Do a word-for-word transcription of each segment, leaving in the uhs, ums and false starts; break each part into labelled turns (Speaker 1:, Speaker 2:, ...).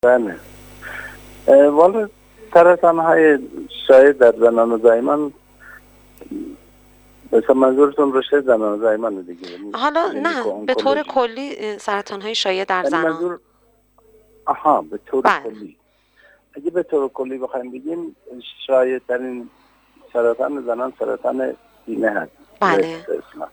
Speaker 1: بله. والا سرطان های شایع در زنان و زایمان، مثلا منظورتون رشد زنان و زایمان دیگه؟
Speaker 2: حالا نه، به طور کلی سرطان های شایع در زنان.
Speaker 1: منظور آها به طور
Speaker 2: بله.
Speaker 1: کلی. اگه به طور کلی بخوایم بگیم، شایع ترین سرطان زنان سرطان سینه هست.
Speaker 2: بله.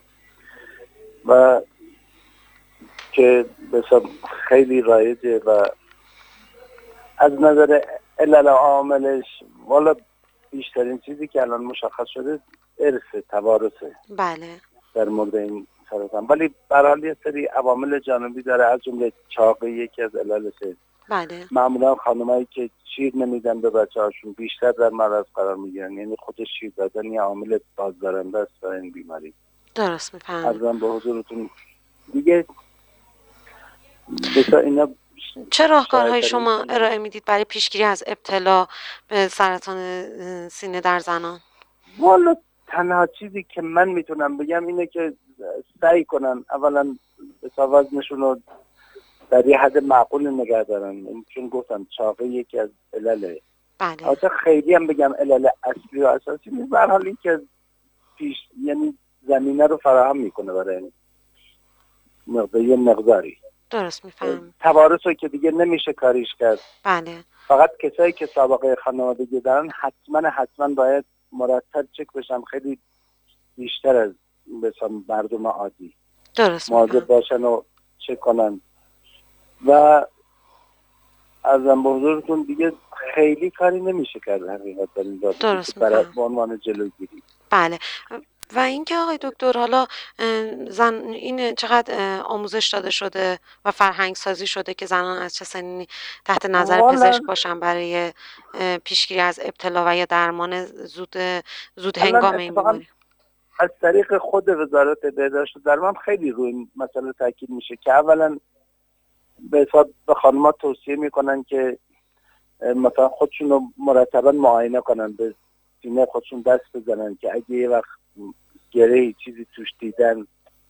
Speaker 1: و که بسیار خیلی رایجه و از نظر علل عاملش والا بیشترین چیزی که الان مشخص شده ارث توارثه.
Speaker 2: بله.
Speaker 1: در مورد این سرطان، ولی به هر حال یه سری عوامل جانبی داره، از جمله چاقی یکی از عللشه.
Speaker 2: بله.
Speaker 1: معمولا خانمایی که شیر نمیدن به بچه‌هاشون بیشتر در معرض قرار میگیرن، یعنی خود شیر دادن یه عامل بازدارنده است برای این بیماری.
Speaker 2: درست میفهمم.
Speaker 1: عرضم به حضورتون دیگه بسیار اینا.
Speaker 2: چه راهکارهای شما ارائه میدید برای پیشگیری از ابتلا به سرطان سینه در زنان؟
Speaker 1: والا تنها چیزی که من میتونم بگم اینه که سعی کنن اولا وزنشون رو در یه حد معقول نگه دارن، چون گفتم چاقی یکی از علله.
Speaker 2: بله.
Speaker 1: البته خیلی هم بگم علل اصلی و اساسی نیست، به هر حال این که پیش یعنی زمینه رو فراهم میکنه برای مقدار یه مقداری.
Speaker 2: درست میفهم.
Speaker 1: توارث رو که دیگه نمیشه کاریش کرد.
Speaker 2: بله.
Speaker 1: فقط کسایی که سابقه خانوادگی دارن حتما حتما باید مرتب چک بشن، خیلی بیشتر از مثلا مردم عادی.
Speaker 2: درست
Speaker 1: مواظب باشن و چک کنن. و ازم به حضورتون دیگه خیلی کاری نمیشه کرد حقیقت در این
Speaker 2: درست
Speaker 1: برای عنوان جلوگیری.
Speaker 2: بله. و اینکه آقای دکتر حالا زن این چقدر آموزش داده شده و فرهنگ سازی شده که زنان از چه سنی تحت نظر پزشک باشن برای پیشگیری از ابتلا و یا درمان زود زود هنگام این بیماری؟
Speaker 1: از طریق خود وزارت بهداشت و درمان خیلی روی این مسئله تاکید میشه که اولا به حساب به خانم‌ها توصیه میکنن که مثلا خودشون رو مرتبا معاینه کنن، به سینه خودشون دست بزنن که اگه یه وقت گره چیزی توش دیدن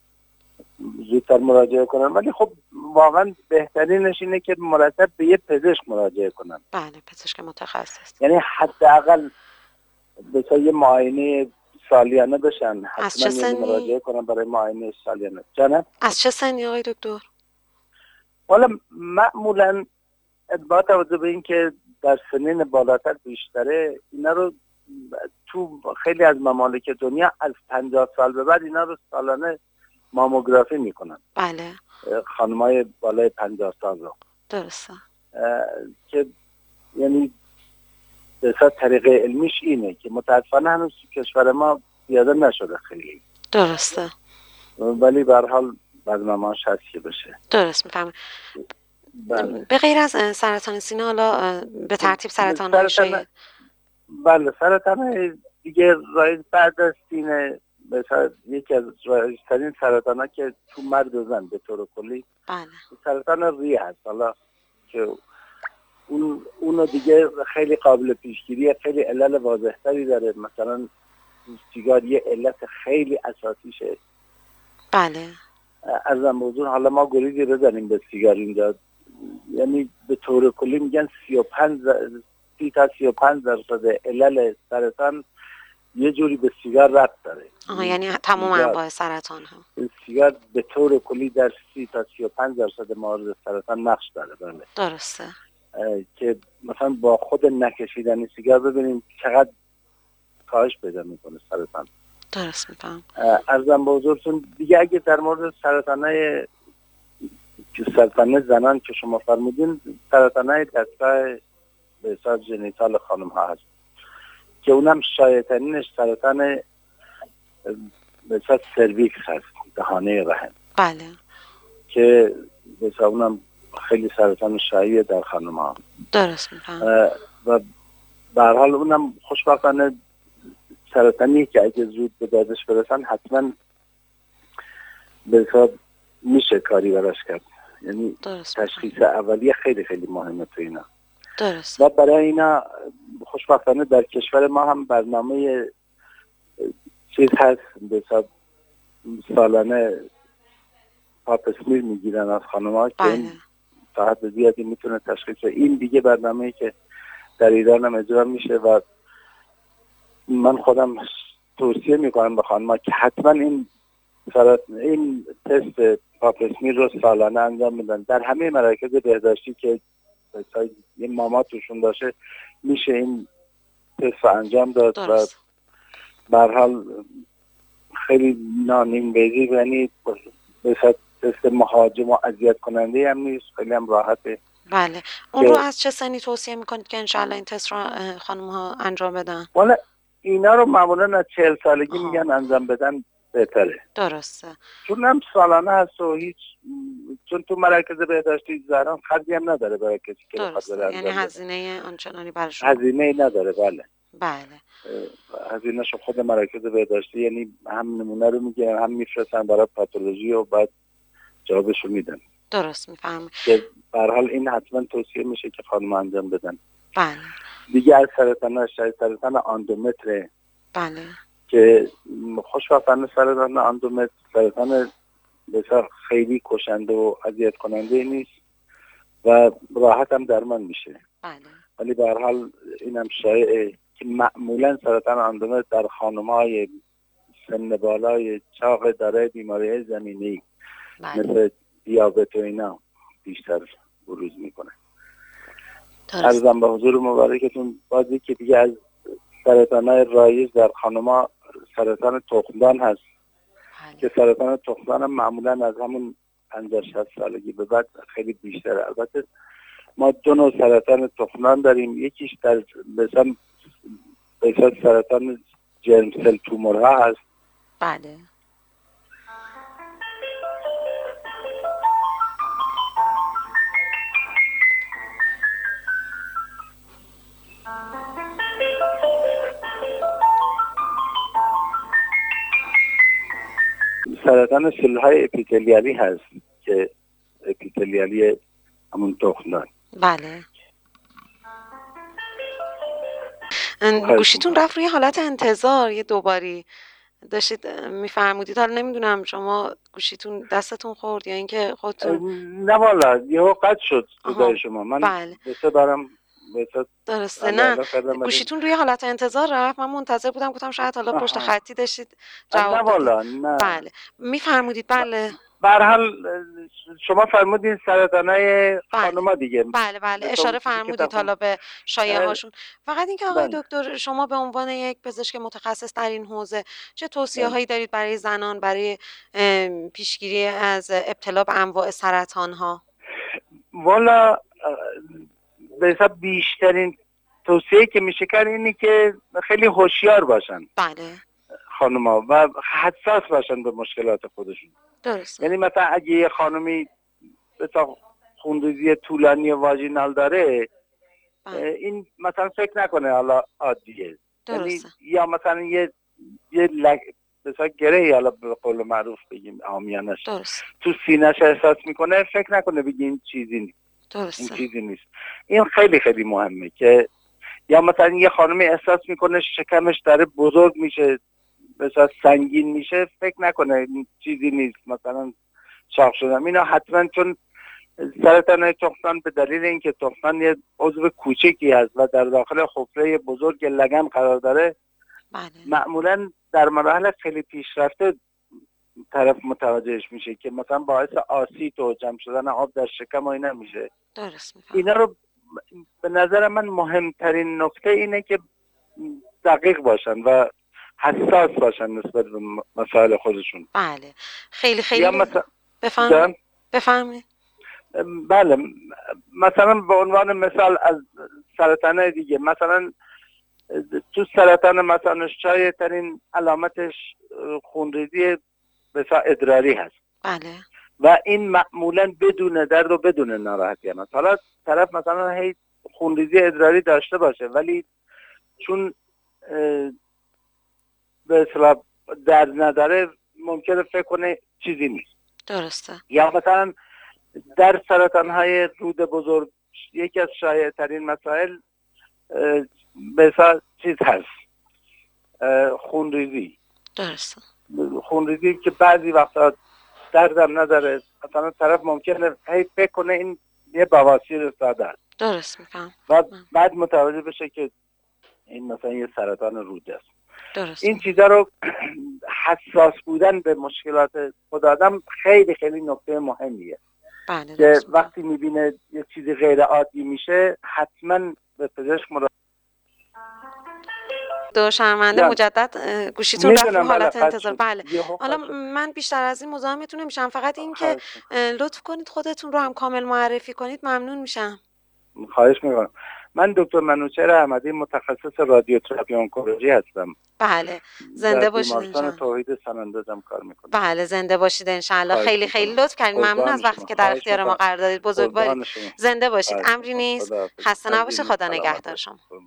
Speaker 1: زودتر مراجعه کنن. ولی خب واقعا بهترینش اینه که مرتب به یه پزشک مراجعه کنن.
Speaker 2: بله، پزشک متخصص.
Speaker 1: یعنی حداقل به یه معاینه سالیانه بشن.
Speaker 2: از چه سنی
Speaker 1: مراجعه کنن برای معاینه سالیانه؟ جانم؟
Speaker 2: از چه سنی آقای دکتر؟
Speaker 1: والا معمولا با توجه به این که در سنین بالاتر بیشتره، اینا رو تو خیلی از ممالک دنیا از پنجاه سال به بعد اینا رو سالانه ماموگرافی میکنن.
Speaker 2: بله.
Speaker 1: خانمای بالای پنجاه سال رو.
Speaker 2: درسته.
Speaker 1: که یعنی به صورت طریق علمیش اینه که متاسفانه هنوز کشور ما پیاده نشده خیلی.
Speaker 2: درسته.
Speaker 1: ولی به هر حال برنامه‌اش هست که بشه.
Speaker 2: درست میفهمم.
Speaker 1: بله.
Speaker 2: به غیر از سرطان سینه حالا به ترتیب سرطان های شایع؟
Speaker 1: بله، سرطان دیگه رایج بعد از سینه مثلا یکی از رایج‌ترین سرطان‌ها که تو مرد و زن به طور کلی
Speaker 2: بله
Speaker 1: سرطان ریه هست. حالا که اون اونو دیگه خیلی قابل پیشگیریه، خیلی علل واضح‌تری داره. مثلا سیگار یه علت خیلی اساسیشه.
Speaker 2: بله.
Speaker 1: ارزم به حضور حالا ما گریزی بزنیم به سیگار اینجا، یعنی به طور کلی میگن سی و پنج سی تا سی و پنج درصد علل سرطان یه جوری به سیگار ربط داره.
Speaker 2: آها، یعنی تمام انواع سرطان ها
Speaker 1: سیگار به طور کلی در سی تا سی و پنج درصد موارد سرطان نقش داره. بله.
Speaker 2: درسته.
Speaker 1: که مثلا با خود نکشیدن سیگار ببینیم چقدر کاهش پیدا میکنه سرطان.
Speaker 2: درست میفهم.
Speaker 1: عرضم به حضورتون دیگه اگه در مورد سرطانای سرطان زنان که شما فرمودین، سرطانای دستگاه به حساب ژنیتال خانم ها هست که اونم شایع‌ترینش سرطان به حساب سرویکس هست، دهانه رحم.
Speaker 2: بله.
Speaker 1: که به حساب اونم خیلی سرطان شایع در خانم ها.
Speaker 2: درست میفهم.
Speaker 1: و به هر حال اونم خوشبختانه سرطانیه که اگه زود به دادش برسن حتما به حساب میشه کاری براش کرد. یعنی تشخیص اولیه خیلی خیلی مهمه تو اینا.
Speaker 2: درست.
Speaker 1: و برای اینا خوشبختانه در کشور ما هم برنامه چیز هست، به حساب سالانه پاپ اسمیر میگیرن از خانم‌ها که این تا حد زیادی میتونه تشخیص. این دیگه برنامه‌ای که در ایران هم اجرا میشه و من خودم توصیه میکنم به خانم‌ها که حتما این این تست پاپسمیر رو سالانه انجام بدن. در همه مراکز بهداشتی که یه ماما توشون باشه میشه این تست رو انجام داد
Speaker 2: درست.
Speaker 1: و به هر حال خیلی نانین بیزی، یعنی به تست مهاجم و اذیت کننده هم نیست، خیلی هم راحته.
Speaker 2: بله. اون رو از چه سنی توصیه میکنید که انشاءالله این تست رو خانم ها انجام بدن؟
Speaker 1: والا اینا رو معمولا از چهل سالگی آه. میگن انجام بدن بهتره.
Speaker 2: درسته.
Speaker 1: چون هم سالانه هست و هیچ، چون تو مراکز بهداشتی زهران خرجی هم نداره برای کسی که بخواد بره.
Speaker 2: یعنی هزینه آنچنانی برای شما
Speaker 1: هزینه نداره. بله
Speaker 2: بله.
Speaker 1: هزینه‌شو خود مراکز بهداشتی، یعنی هم نمونه رو میگیرن هم میفرستن برای پاتولوژی و بعد جوابشو میدن.
Speaker 2: درست میفهمم.
Speaker 1: که به هر حال این حتما توصیه میشه که خانم انجام بدن.
Speaker 2: بله.
Speaker 1: دیگه از سرطان شاید سرطان اندومتر.
Speaker 2: بله.
Speaker 1: که خوشبختانه سرطان اندومتر سرطان بسیار خیلی کشنده و اذیت کننده نیست و راحت هم درمان میشه.
Speaker 2: بله.
Speaker 1: ولی به هر حال اینم شایعه که معمولا سرطان اندومتر در خانم‌های سن بالای چاق دارای بیماری‌های زمینه‌ای مثل دیابت و اینا بیشتر بروز میکنه. عرضم به حضور مبارکتون بازی که دیگه از سرطان‌های رایج در خانم‌ها سرطان تخمدان هست.
Speaker 2: بله. که
Speaker 1: سرطان تخمدان هم معمولا از همون پنجاه شصت سالگی به بعد خیلی بیشتره. البته ما دو نوع سرطان تخمدان داریم، یکیش در مثلا مثلا سرطان جرم سل تومورها هست.
Speaker 2: بله.
Speaker 1: سرطان سلولهای اپیتلیالی هست که اپیتلیالی همون تخمدان.
Speaker 2: بله. گوشیتون رفت روی حالت انتظار یه دوباری داشتید میفرمودید، حالا نمیدونم شما گوشیتون دستتون خورد یا اینکه خودتون؟
Speaker 1: نه والا یهو قطع شد صدای شما. من
Speaker 2: بله.
Speaker 1: بسه دارم
Speaker 2: درسته. نه گوشیتون روی حالت انتظار رفت، من منتظر بودم، گفتم شاید حالا پشت خطی داشتید جواب
Speaker 1: نه والا نه.
Speaker 2: بله میفرمودید. بله
Speaker 1: به هر حال شما فرمودین سرطانای خانوما دیگه.
Speaker 2: بله بله اشاره فرمودید حالا به شایعه هاشون. فقط اینکه آقای بله. دکتر شما به عنوان یک پزشک متخصص در این حوزه چه توصیه هایی دارید برای زنان برای پیشگیری از ابتلا به انواع سرطان ها؟
Speaker 1: والا به حساب بیشترین توصیه که میشه کرد اینه که خیلی هوشیار باشن.
Speaker 2: بله.
Speaker 1: خانوما و حساس باشن به مشکلات خودشون.
Speaker 2: درست.
Speaker 1: یعنی مثلا اگه یه خانومی مثلا خونریزی طولانی واژینال داره بله. این مثلا فکر نکنه حالا عادیه. یعنی یا مثلا یه یه لگ... مثلا گره حالا به قول معروف بگیم عامیانش تو سینه‌اش احساس میکنه، فکر نکنه بگی این چیزی نیست.
Speaker 2: درسته.
Speaker 1: این چیزی نیست. این خیلی خیلی مهمه که یا مثلا یه خانمی احساس میکنه شکمش داره بزرگ میشه، مثلا سنگین میشه، فکر نکنه این چیزی نیست، مثلا چاق شدم. اینا حتما، چون سرطان تخمدان به دلیل اینکه تخمدان یه عضو کوچکی هست و در داخل حفره بزرگ لگن قرار داره
Speaker 2: بله.
Speaker 1: معمولا در مراحل خیلی پیشرفته طرف متوجهش میشه که مثلا باعث آسیت و جمع شدن آب در شکم و اینا میشه.
Speaker 2: درست میفهم.
Speaker 1: اینا رو به نظر من مهمترین نکته اینه که دقیق باشن و حساس باشن نسبت به مسائل خودشون.
Speaker 2: بله خیلی خیلی
Speaker 1: یا مثلا
Speaker 2: بفهم بفهمید.
Speaker 1: بله مثلا به عنوان مثال از سرطان دیگه، مثلا تو سرطان مثانه‌چای ترین علامتش خونریزی بسیار ادراری هست.
Speaker 2: بله.
Speaker 1: و این معمولا بدون درد و بدون ناراحتی هست. حالا طرف مثلا هی خونریزی ادراری داشته باشه ولی چون به اصطلاح درد نداره ممکنه فکر کنه چیزی نیست.
Speaker 2: درسته.
Speaker 1: یا مثلا در سرطان‌های روده بزرگ یکی از شایع ترین مسائل بسیار چیز هست، خونریزی.
Speaker 2: درسته.
Speaker 1: خونریزی که بعضی وقتا دردم نداره، مثلا طرف ممکنه هی فکر کنه این یه بواسیر ساده است
Speaker 2: درست میفهم.
Speaker 1: و بعد متوجه بشه که این مثلا یه سرطان روده است.
Speaker 2: درست.
Speaker 1: این چیزا رو حساس بودن به مشکلات خود آدم خیلی خیلی نکته مهمیه.
Speaker 2: بله.
Speaker 1: که وقتی میبینه یه چیزی غیر عادی میشه حتما به پزشک مراجعه.
Speaker 2: دو شرمنده مجدد گوشیتون رفت رو حالت انتظار. بله حالا من بیشتر از این مزاحمتون نمیشم، فقط این که لطف کنید خودتون رو هم کامل معرفی کنید ممنون میشم.
Speaker 1: خواهش میکنم. من دکتر منوچهر احمدی متخصص رادیوتراپی آنکولوژی هستم.
Speaker 2: بله زنده باشید.
Speaker 1: در بیمارستان توحید سنندجم کار میکنم.
Speaker 2: بله زنده باشید ان شاء الله. خیلی خیلی لطف کردید، ممنون از وقتی که در اختیار ما قرار دادید. بزرگوارید. زنده باشید. امری نیست. خسته نباشید. خدا نگهدار شما.